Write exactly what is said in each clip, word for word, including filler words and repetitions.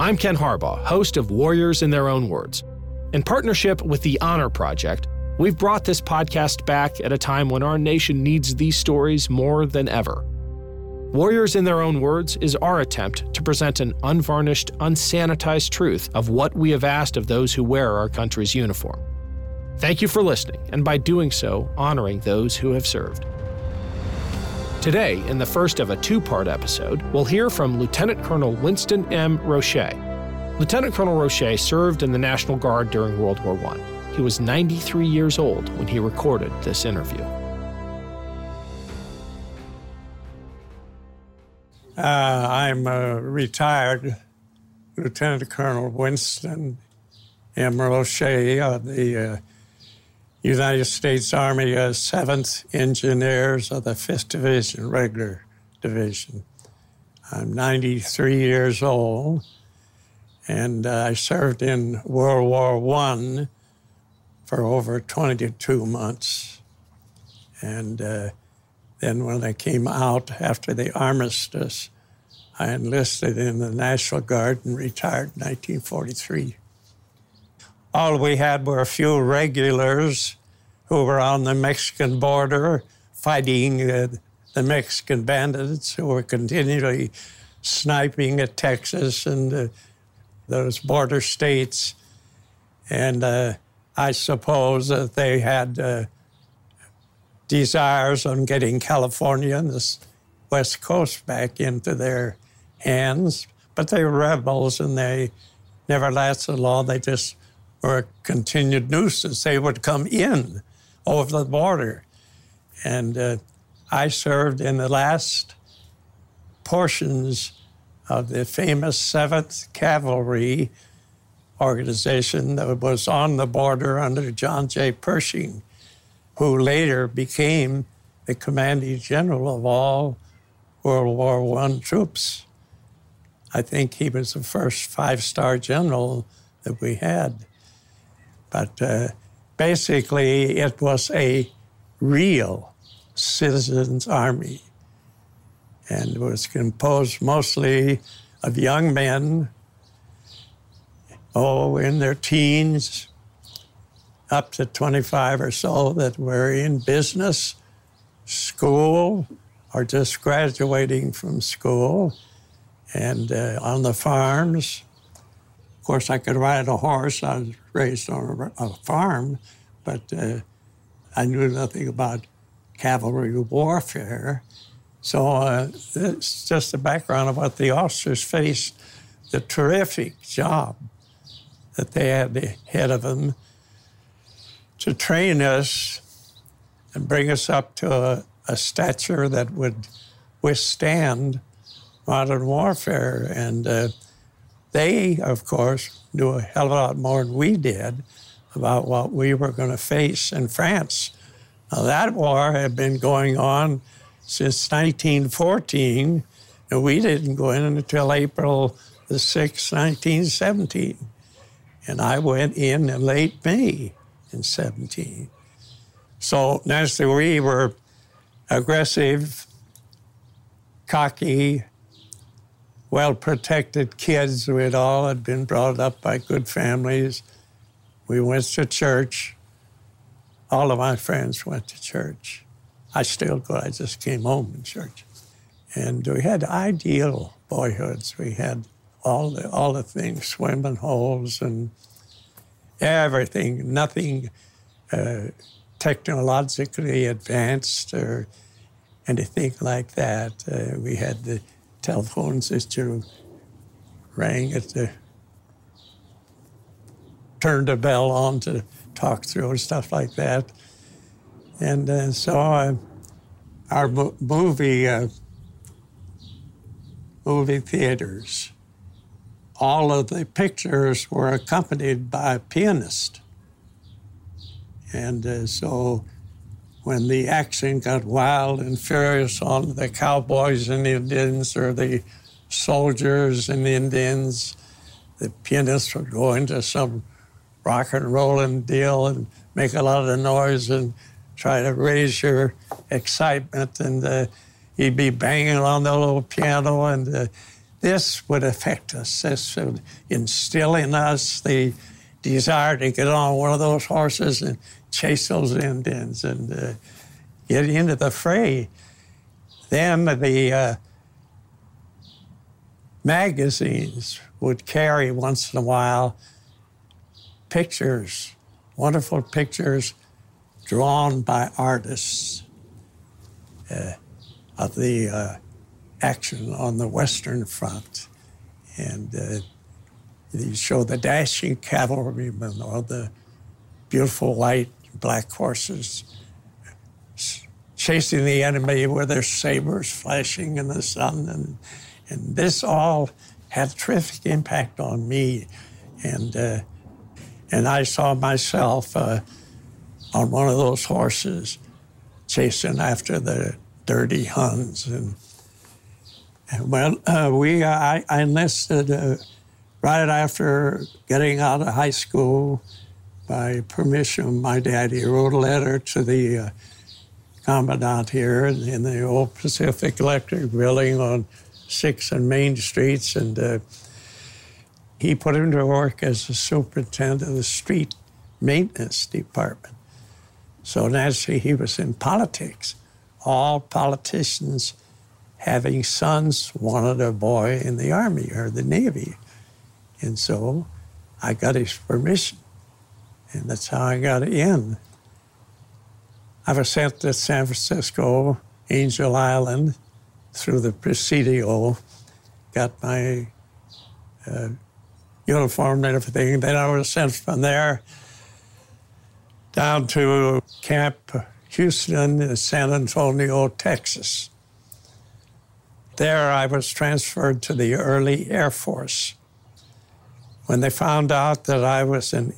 I'm Ken Harbaugh, host of Warriors in Their Own Words. In partnership with the Honor Project, we've brought this podcast back at a time when our nation needs these stories more than ever. Warriors in Their Own Words is our attempt to present an unvarnished, unsanitized truth of what we have asked of those who wear our country's uniform. Thank you for listening, and by doing so, honoring those who have served. Today, in the first of a two-part episode, we'll hear from Lieutenant Colonel Winston M. Roche. Lieutenant Colonel Roche served in the National Guard during World War One. He was ninety-three years old when he recorded this interview. Uh, I'm a retired Lieutenant Colonel Winston M. Roche of the uh, United States Army uh, seventh Engineers of the fifth Division, Regular Division. I'm ninety-three years old, and uh, I served in World War One for over twenty-two months. And uh, then when I came out after the armistice, I enlisted in the National Guard and retired in nineteen forty-three. All we had were a few regulars who were on the Mexican border fighting uh, the Mexican bandits who were continually sniping at Texas and uh, those border states. And uh, I suppose that they had uh, desires on getting California and the West Coast back into their hands. But they were rebels, and they never lasted long. They just were a continued nuisance. They would come in over the border. And uh, I served in the last portions of the famous seventh Cavalry organization that was on the border under John J. Pershing, who later became the commanding general of all World War One troops. I think he was the first five-star general that we had. But uh, basically, it was a real citizens' army, and it was composed mostly of young men, oh, in their teens, up to twenty-five or so, that were in business, school, or just graduating from school, and uh, on the farms. Of course, I could ride a horse. I was raised on a, a farm, but uh, I knew nothing about cavalry warfare. So uh, it's just the background of what the officers faced, the terrific job that they had ahead of them to train us and bring us up to a, a stature that would withstand modern warfare. And uh, they, of course, knew a hell of a lot more than we did about what we were going to face in France. Now, that war had been going on since nineteen fourteen, and we didn't go in until April the sixth, nineteen seventeen. And I went in in late May in seventeen. So naturally, we were aggressive, cocky, well-protected kids. We had all had been brought up by good families. We went to church. All of my friends went to church. I still go. I just came home from church. And we had ideal boyhoods. We had all the, all the things, swimming holes and everything, nothing uh, technologically advanced or anything like that. Uh, we had the telephones that you rang at the, turned a bell on to talk through and stuff like that. And uh, so uh, our mo- movie, uh, movie theaters, all of the pictures were accompanied by a pianist. And uh, so when the action got wild and furious on the cowboys and Indians or the soldiers and Indians, the pianist would go into some rock and rolling deal and make a lot of noise and try to raise your excitement. And uh, he'd be banging on the little piano, and uh, this would affect us. This would instill in us the desire to get on one of those horses and chase those Indians and uh, get into the fray. Then the uh, magazines would carry once in a while pictures, wonderful pictures drawn by artists uh, of the uh, action on the Western Front. And uh, they show the dashing cavalrymen or the beautiful white and black horses chasing the enemy with their sabers flashing in the sun. And, and this all had a terrific impact on me. And, uh, and I saw myself uh, on one of those horses chasing after the dirty Huns. And, and well, uh, we, uh, I, I enlisted uh, right after getting out of high school. By permission of my daddy, wrote a letter to the uh, commandant here in the old Pacific Electric building on sixth and Main Streets, and uh, he put him to work as the superintendent of the street maintenance department. So naturally, he was in politics. All politicians having sons wanted a boy in the Army or the Navy. And so I got his permission, and that's how I got in. I was sent to San Francisco, Angel Island, through the Presidio, got my uh, uniform and everything. Then I was sent from there down to Camp Houston in San Antonio, Texas. There I was transferred to the early Air Force. When they found out that I was in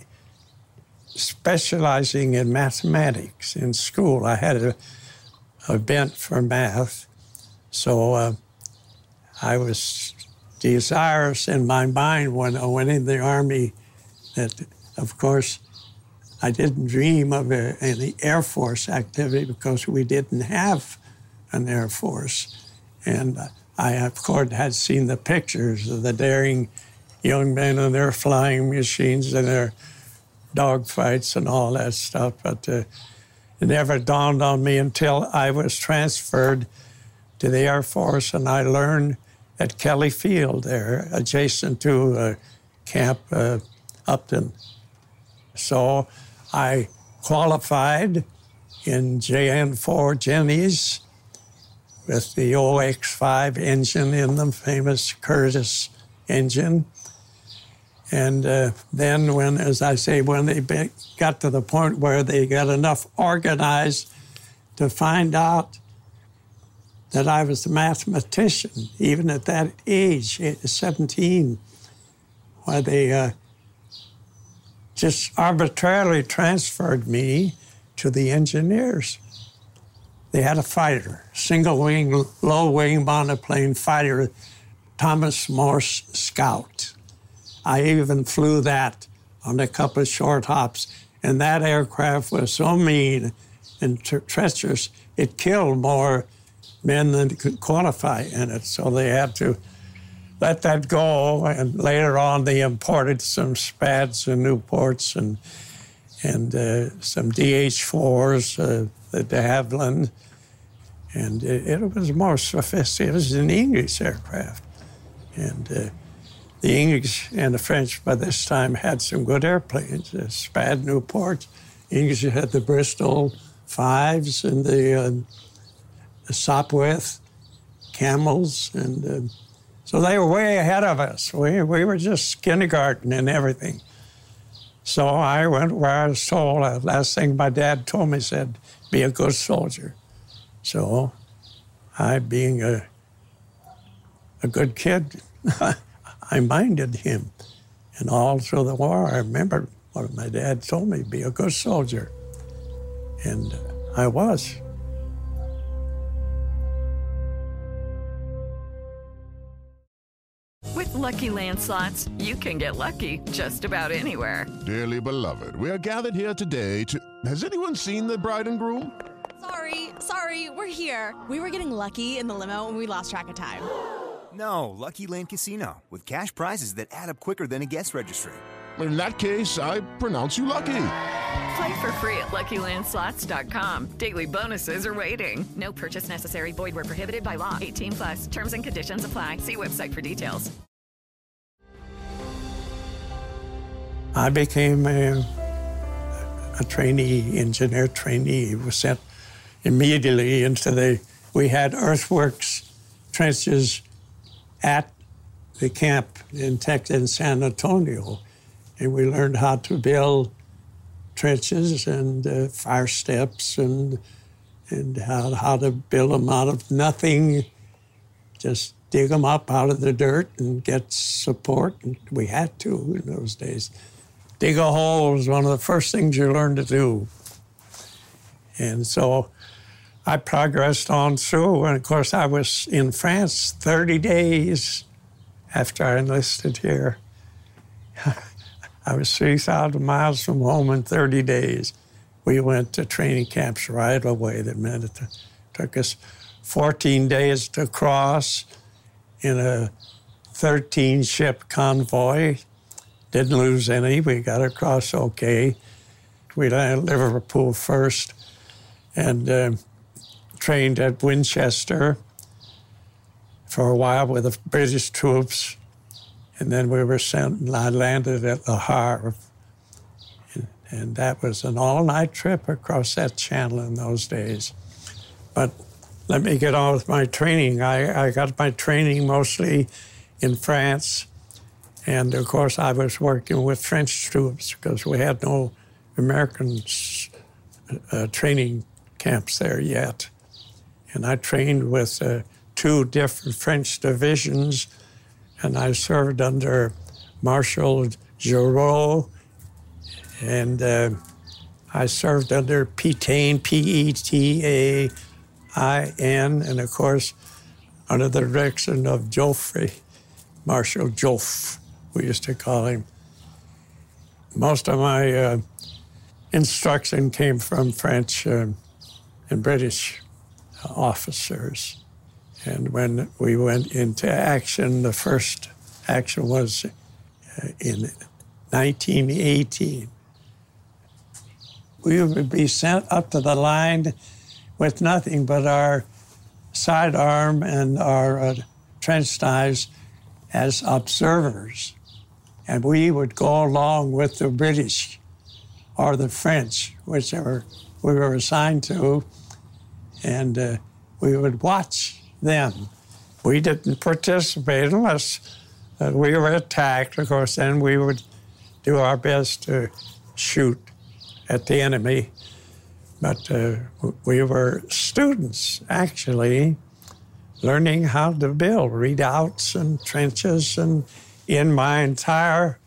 specializing in mathematics in school, I had a, a bent for math. So uh, I was desirous in my mind when I went in the Army that, of course, I didn't dream of a, any Air Force activity because we didn't have an Air Force. And I, of course, had seen the pictures of the daring young men in their flying machines and their dogfights and all that stuff. But uh, it never dawned on me until I was transferred to the Air Force, and I learned at Kelly Field there, adjacent to uh, Camp uh, Upton. So I qualified in J N four Jennies with the O X five engine in them, famous Curtiss engine. And uh, then when, as I say, when they be, got to the point where they got enough organized to find out that I was a mathematician, even at that age, seventeen, where they uh, just arbitrarily transferred me to the engineers. They had a fighter, single-wing, low-wing monoplane fighter, Thomas Morse Scout. I even flew that on a couple of short hops, and that aircraft was so mean and tre- treacherous, it killed more men than could qualify in it. So they had to let that go, and later on they imported some Spads and Newports and and uh, some D H fours, uh, the de Havilland, and it, it was more sophisticated. It was an English aircraft. And uh, the English and the French by this time had some good airplanes, uh, Spad Newport. English had the Bristol Fives and the, uh, the Sopwith Camels. And uh, so they were way ahead of us. We, we were just kindergarten and everything. So I went where I was told. The last thing my dad told me, said, be a good soldier. So I, being a, a good kid, I minded him. And all through the war, I remember what my dad told me, be a good soldier. And I was. With Lucky Land Slots, you can get lucky just about anywhere. Dearly beloved, we are gathered here today to... Has anyone seen the bride and groom? Sorry, sorry, we're here. We were getting lucky in the limo and we lost track of time. No, Lucky Land Casino, with cash prizes that add up quicker than a guest registry. In that case, I pronounce you lucky. Play for free at Lucky Land Slots dot com. Daily bonuses are waiting. No purchase necessary. Void where prohibited by law. eighteen plus. Terms and conditions apply. See website for details. I became a, a trainee, engineer trainee. Was sent immediately into the, we had earthworks trenches at the camp in Texas, in San Antonio. And we learned how to build trenches and uh, fire steps and and how, how to build them out of nothing. Just dig them up out of the dirt and get support. And we had to in those days. Dig a hole was one of the first things you learned to do. And so I progressed on through. And of course, I was in France thirty days after I enlisted here. I was three thousand miles from home in thirty days. We went to training camps right away. That meant it took us fourteen days to cross in a thirteen-ship convoy. Didn't lose any. We got across okay. We landed at Liverpool first and uh, trained at Winchester for a while with the British troops. And then we were sent, and I landed at Le Havre. And, and that was an all-night trip across that channel in those days. But let me get on with my training. I, I got my training mostly in France. And, of course, I was working with French troops because we had no American uh, training camps there yet. And I trained with uh, two different French divisions, and I served under Marshal Giraud, and uh, I served under Pétain, P E T A I N, and of course, under the direction of Joffre, Marshal Joffre, we used to call him. Most of my uh, instruction came from French uh, and British officers. And when we went into action, the first action was uh, in nineteen eighteen. We would be sent up to the line with nothing but our sidearm and our uh, trench knives as observers. And we would go along with the British or the French, whichever we were assigned to, and uh, we would watch them. We didn't participate unless uh, we were attacked. Of course, then we would do our best to shoot at the enemy. But uh, we were students, actually, learning how to build redoubts and trenches. And in my entire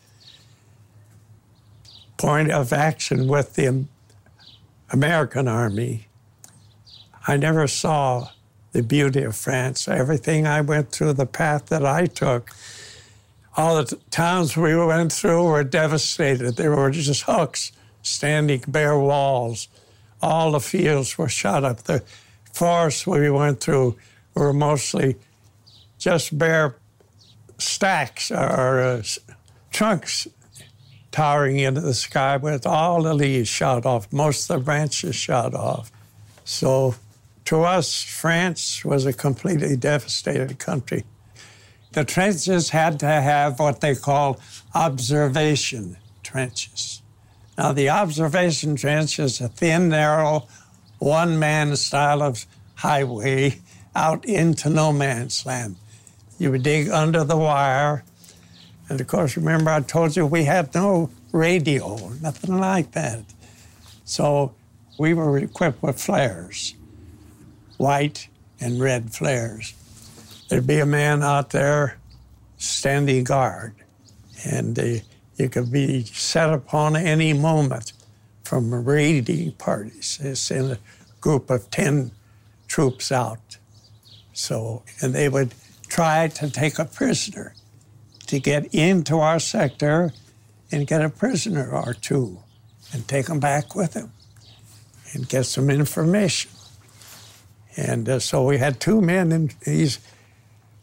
point of action with the American Army, I never saw the beauty of France. Everything I went through, the path that I took, all the t- towns we went through were devastated. They were just hooks, standing bare walls. All the fields were shot up. The forests we went through were mostly just bare stacks or uh, trunks towering into the sky with all the leaves shot off, most of the branches shot off. So to us, France was a completely devastated country. The trenches had to have what they call observation trenches. Now, the observation trench is a thin, narrow, one-man style of highway out into no man's land. You would dig under the wire. And, of course, remember I told you we had no radio, nothing like that. So we were equipped with flares, white and red flares. There'd be a man out there standing guard, and uh, you could be set upon any moment from raiding parties. It's in a group of ten troops out. So, and they would try to take a prisoner, to get into our sector and get a prisoner or two and take them back with them and get some information. And uh, so we had two men in these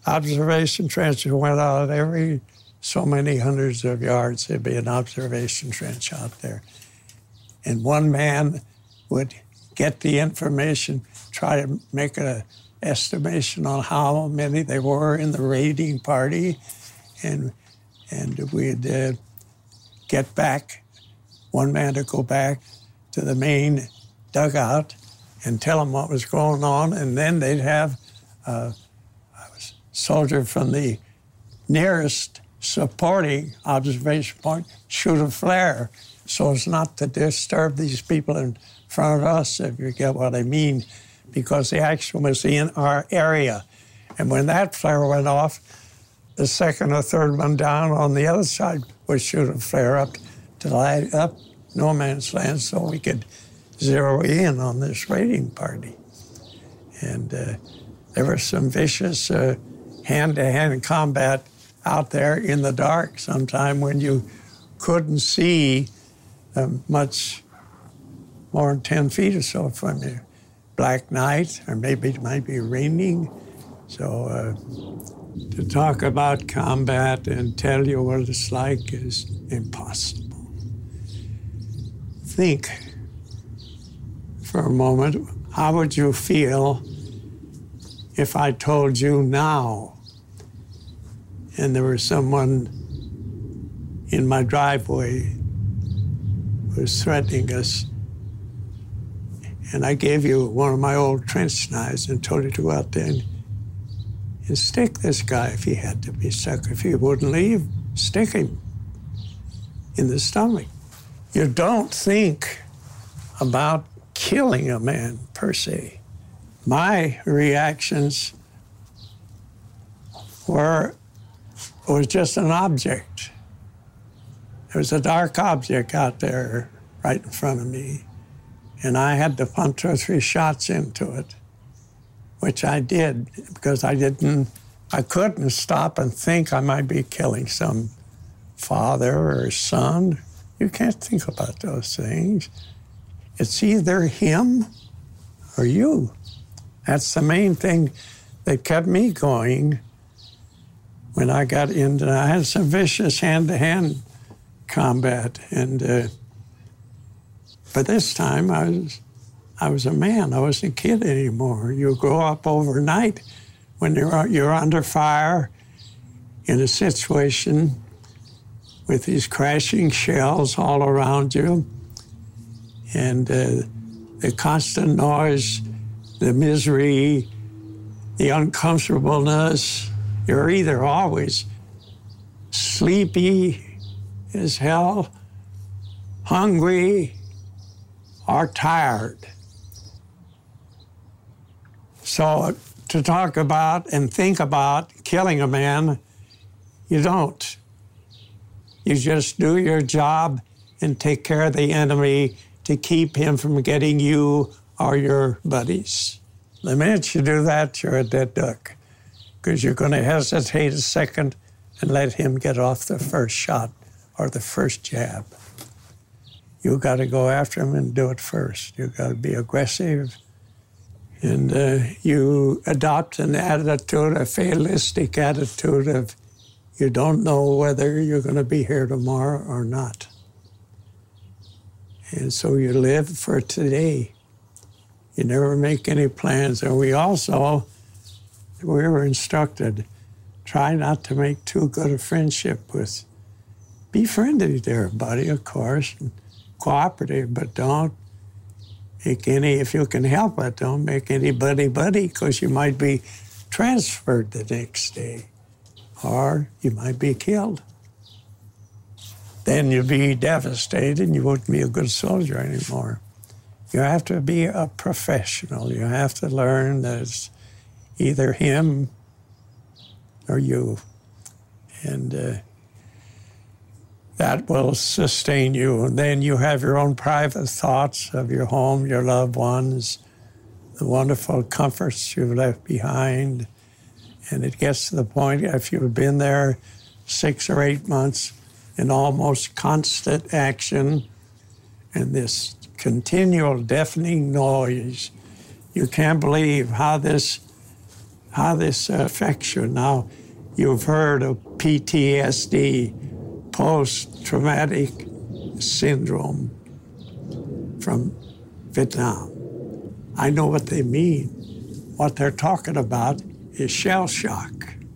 observation trenches went out every so many hundreds of yards. There'd be an observation trench out there. And one man would get the information, try to make an estimation on how many there were in the raiding party, and and we'd uh, get back, one man to go back to the main dugout and tell them what was going on, and then they'd have uh, a soldier from the nearest supporting observation point shoot a flare so as not to disturb these people in front of us, if you get what I mean, because the action was in our area. And when that flare went off, the second or third one down on the other side would shoot a flare up to light up no man's land so we could zero in on this raiding party. And uh, there was some vicious uh, hand-to-hand combat out there in the dark sometime when you couldn't see um, much more than ten feet or so from you. Black night, or maybe it might be raining. So uh, to talk about combat and tell you what it's like is impossible. Think for a moment, how would you feel if I told you now and there was someone in my driveway who was threatening us, and I gave you one of my old trench knives and told you to go out there and, and stick this guy if he had to be stuck. If he wouldn't leave, stick him in the stomach. You don't think about killing a man, per se. My reactions were, was just an object. There was a dark object out there right in front of me, and I had to pump two or three shots into it, which I did because I didn't, I couldn't stop and think I might be killing some father or son. You can't think about those things. It's either him or you. That's the main thing that kept me going when I got into, I had some vicious hand-to-hand combat, and uh, but this time I was, I was a man. I wasn't a kid anymore. You grow up overnight when you're, you're under fire in a situation with these crashing shells all around you, and uh, the constant noise, the misery, the uncomfortableness. You're either always sleepy as hell, hungry, or tired. So to talk about and think about killing a man, you don't. You just do your job and take care of the enemy to keep him from getting you or your buddies. The minute you do that, you're a dead duck, because you're going to hesitate a second and let him get off the first shot or the first jab. You've got to go after him and do it first. You've got to be aggressive, and uh, you adopt an attitude, a fatalistic attitude of you don't know whether you're going to be here tomorrow or not. And so you live for today. You never make any plans. And we also, we were instructed, try not to make too good a friendship with. Be friendly to everybody, of course, and cooperative, but don't make any, if you can help it, don't make anybody buddy, because you might be transferred the next day, or you might be killed. Then you'd be devastated and you wouldn't be a good soldier anymore. You have to be a professional. You have to learn that it's either him or you. And uh, that will sustain you. And then you have your own private thoughts of your home, your loved ones, the wonderful comforts you've left behind. And it gets to the point, if you've been there six or eight months in almost constant action and this continual deafening noise, you can't believe how this how this affects you. Now, you've heard of P T S D, post-traumatic syndrome from Vietnam. I know what they mean. What they're talking about is shell shock.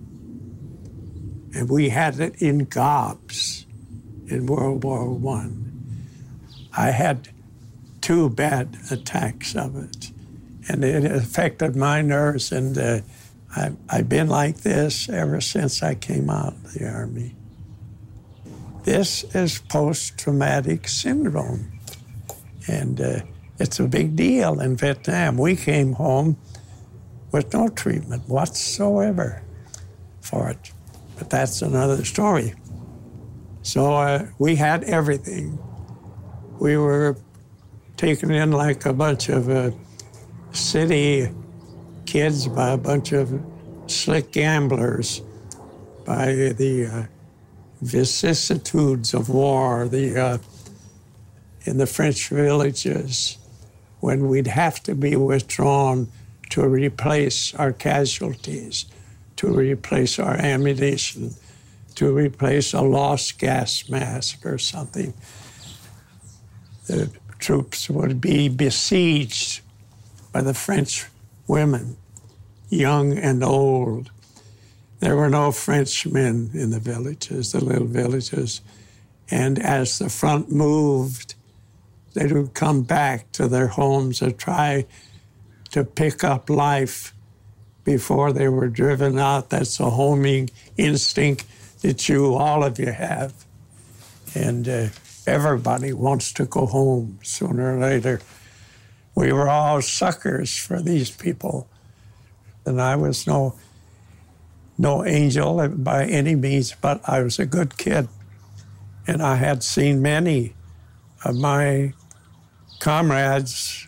And we had it in gobs in World War One. I had two bad attacks of it, and it affected my nerves, and uh, I, I've been like this ever since I came out of the Army. This is post-traumatic syndrome, and uh, it's a big deal in Vietnam. We came home with no treatment whatsoever for it, but that's another story. So uh, we had everything. We were taken in like a bunch of uh, city kids by a bunch of slick gamblers, by the uh, vicissitudes of war, the uh, in the French villages, when we'd have to be withdrawn to replace our casualties, to replace our ammunition, to replace a lost gas mask or something. The troops would be besieged by the French women, young and old. There were no Frenchmen in the villages, the little villages. And as the front moved, they would come back to their homes and try to pick up life before they were driven out. That's a homing instinct that you, all of you have. And uh, everybody wants to go home sooner or later. We were all suckers for these people. And I was no, no angel by any means, but I was a good kid. And I had seen many of my comrades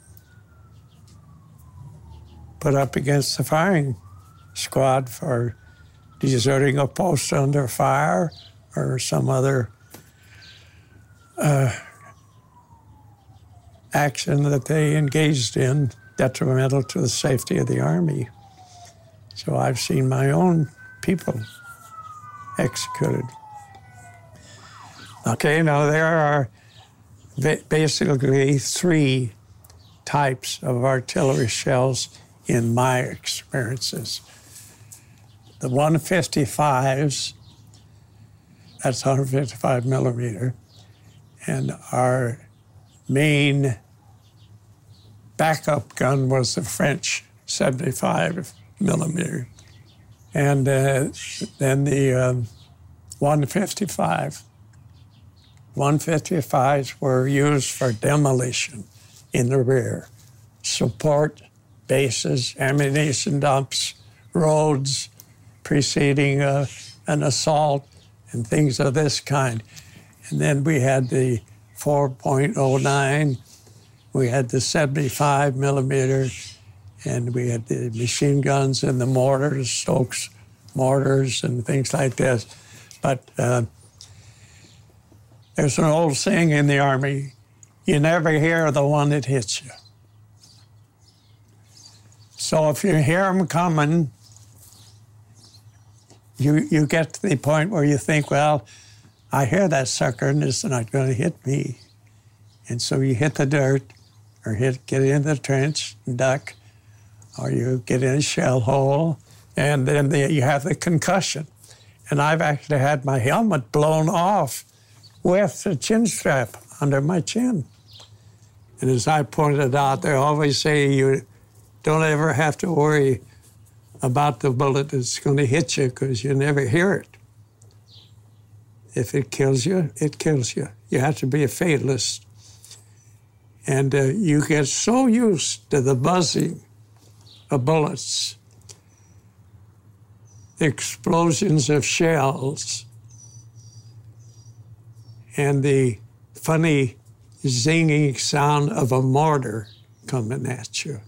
put up against the firing squad for deserting a post under fire or some other uh, action that they engaged in detrimental to the safety of the Army. So I've seen my own people executed. Okay, now there are basically three types of artillery shells in my experiences. The one fifty-fives, that's one fifty-five millimeter, and our main backup gun was the French seventy-five millimeter. And uh, then the um, one fifty-five. one fifty-fives were used for demolition in the rear, support bases, ammunition dumps, roads preceding uh, an assault, and things of this kind. And then we had the four point oh nine, we had the seventy-five millimeter, and we had the machine guns and the mortars, Stokes mortars and things like this. But uh, there's an old saying in the Army, you never hear the one that hits you. So if you hear them coming, you, you get to the point where you think, well, I hear that sucker and it's not going to hit me. And so you hit the dirt or hit, get in the trench and duck, or you get in a shell hole, and then the, you have the concussion. And I've actually had my helmet blown off with a chin strap under my chin. And as I pointed out, they always say you don't ever have to worry about the bullet that's going to hit you because you never hear it. If it kills you, it kills you. You have to be a fatalist. And uh, you get so used to the buzzing of bullets, the explosions of shells, and the funny zinging sound of a mortar coming at you.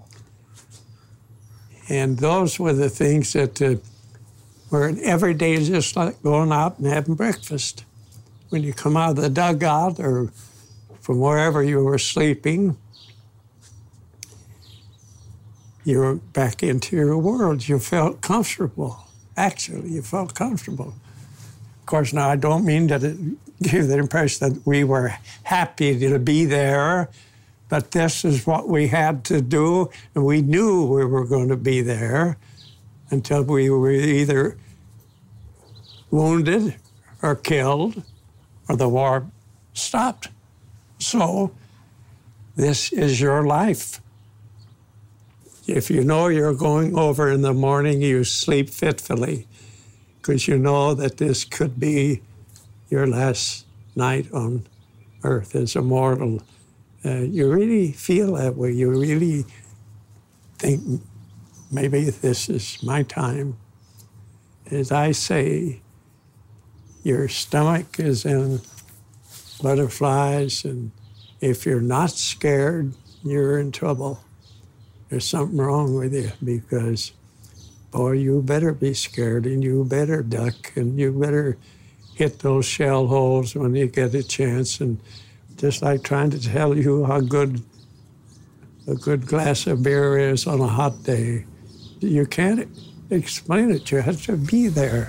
And those were the things that uh, were every day just like going out and having breakfast. When you come out of the dugout or from wherever you were sleeping, you were back into your world. You felt comfortable. Actually, you felt comfortable. Of course, now I don't mean that it gave the impression that we were happy to be there, but this is what we had to do, and we knew we were going to be there until we were either wounded or killed or the war stopped. So this is your life. If you know you're going over in the morning, you sleep fitfully because you know that this could be your last night on earth as a mortal. Uh, you really feel that way. You really think, maybe this is my time. As I say, your stomach is in butterflies, and if you're not scared, you're in trouble. There's something wrong with you because, boy, you better be scared, and you better duck, and you better hit those shell holes when you get a chance. And just like trying to tell you how good a good glass of beer is on a hot day, you can't explain it. You have to be there.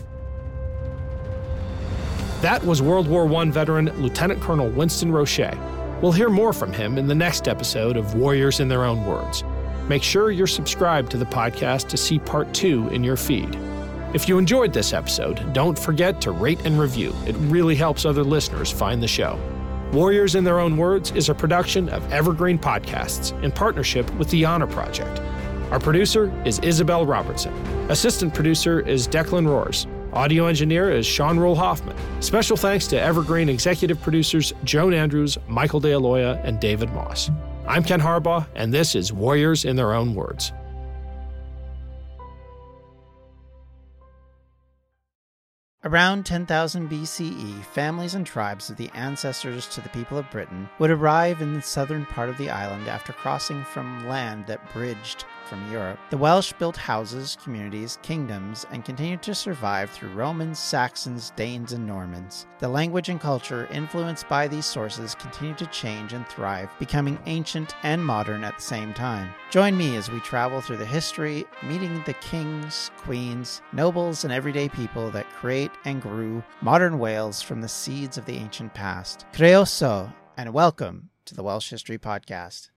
That was World War One veteran Lieutenant Colonel Winston Roche. We'll hear more from him in the next episode of Warriors in Their Own Words. Make sure you're subscribed to the podcast to see part two in your feed. If you enjoyed this episode, don't forget to rate and review. It really helps other listeners find the show. Warriors in Their Own Words is a production of Evergreen Podcasts in partnership with the Honor Project. Our producer is Isabel Robertson. Assistant producer is Declan Roars. Audio engineer is Sean Rule Hoffman. Special thanks to Evergreen executive producers Joan Andrews, Michael De Aloia, and David Moss. I'm Ken Harbaugh, and this is Warriors in Their Own Words. Around ten thousand B C E, families and tribes of the ancestors to the people of Britain would arrive in the southern part of the island after crossing from land that bridged from Europe. The Welsh built houses, communities, kingdoms, and continued to survive through Romans, Saxons, Danes, and Normans. The language and culture influenced by these sources continued to change and thrive, becoming ancient and modern at the same time. Join me as we travel through the history, meeting the kings, queens, nobles, and everyday people that create and grew modern Wales from the seeds of the ancient past. Croeso, and welcome to the Welsh History Podcast.